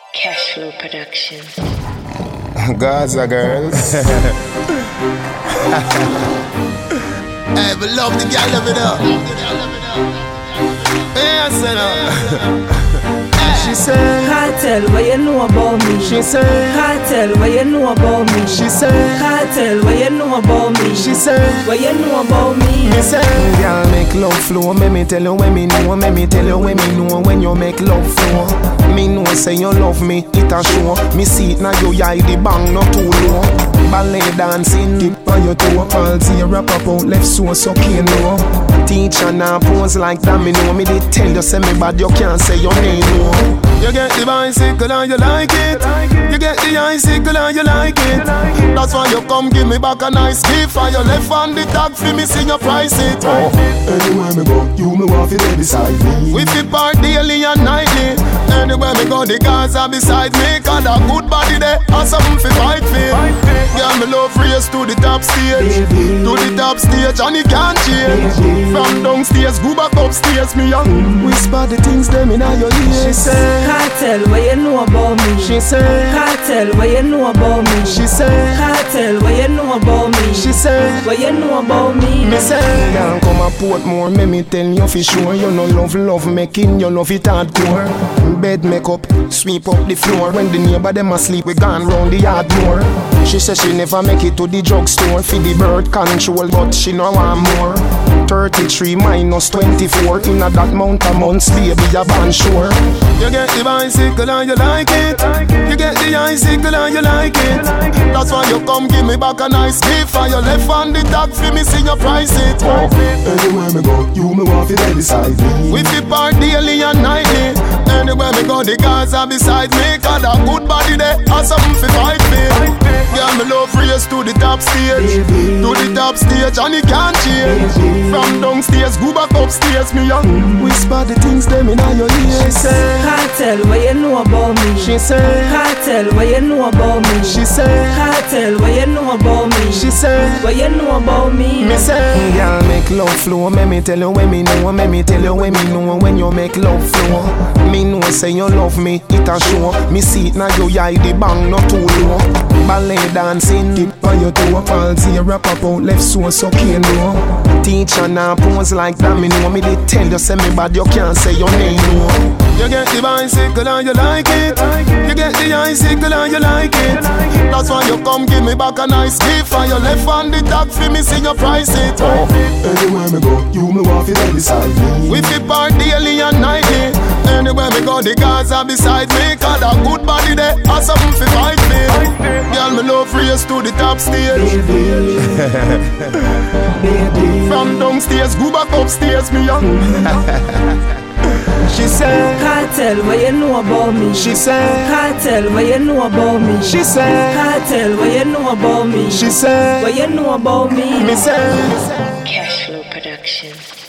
Cashflow Production. Gaza girls. Hey, but love the girl, love it up. Yeah, I said She said, Cartel, what you know about me? she said, Cartel, what you know about me? she said, Cartel, what you know about me? she said, What you know about me? me say, girl make love flow. Let me tell you when me know. Let me tell you when me know when you make love flow. Me know say you love me, it a show. Me see it now you eye the bang not too low. Ballet dancing, dip on your toe. All see you rap up out left so can't know. Teacher now pose like that me know. Me they tell you say me bad you can't say your name no. You get the bicycle and you like it. You get the icicle and you like it. That's why you come give me back a nice gift. And your left hand the tag for me see you price it. anywhere me go, you me want to be beside me. We fit part daily and nightly. Anywhere me go, the guys are beside me. Cause that good body there, and something fi fight for. Girl, me love race to the top stage. To the top stage and it can't change. From downstairs, go back upstairs, me young. Whisper the things them in your ear. She said, Cartel, what you know about me? she said, Cartel, what you know about me? she said, Cartel, what you know about me? she said, What you know about me? me say, girl, come a Portmore, me tell you for sure. You no love making, you love it hardcore. Bed make up, sweep up the floor. When the neighbor them asleep, we gone round the yard more. She say she never make it to the drugstore for the birth control, but she no want more. 33 minus 24 in a that amount of months, baby, you born sure. You get the bicycle and you like it. You get the icicle and you like it. That's why you come give me back a nice gift. And your left hand the tag for me see you price it. Anywhere me go, you me want to be beside me. We fit part daily and nightly. Anywhere me go, the guys are beside me. Cause that good body there, and something fi fight me. Girl, me love race to the top stage. To the top stage and it can't change. From downstairs, go back upstairs, me young. Whisper the things them in your ear. She said, Cartel, what you know about me? she said, Cartel, what you know about me? she said, Cartel, what you know about me? she said, What you know about me? me say, girl make love flow. Let me tell you when me know. Let me tell you when me know when you make love flow. Me know say you love me, it a show. Me see it now you eye the bang not too low. Ballet dancing, dip on your toe. All see you rap up out left so can't know. Teacher now pose like that me know. Me they tell you say me bad you can't say your name no. You get the bicycle and you like it. You get the icicle and you like it. That's why you come give me back a nice gift. And your left hand the tag for me see you price it. Anywhere me go, you me want to be beside me. We fit part daily and nightly. Anywhere me go, the guys are beside me. Cause that good body there, and something fi fight me. Girl, me love race to the top stage. From downstairs, go back upstairs, me young. She said, Cartel, what you know about me? she said, Cartel, what you know about me? she said, Cartel, what you know about me? she said, What you know about me? me say. Cashflow Production.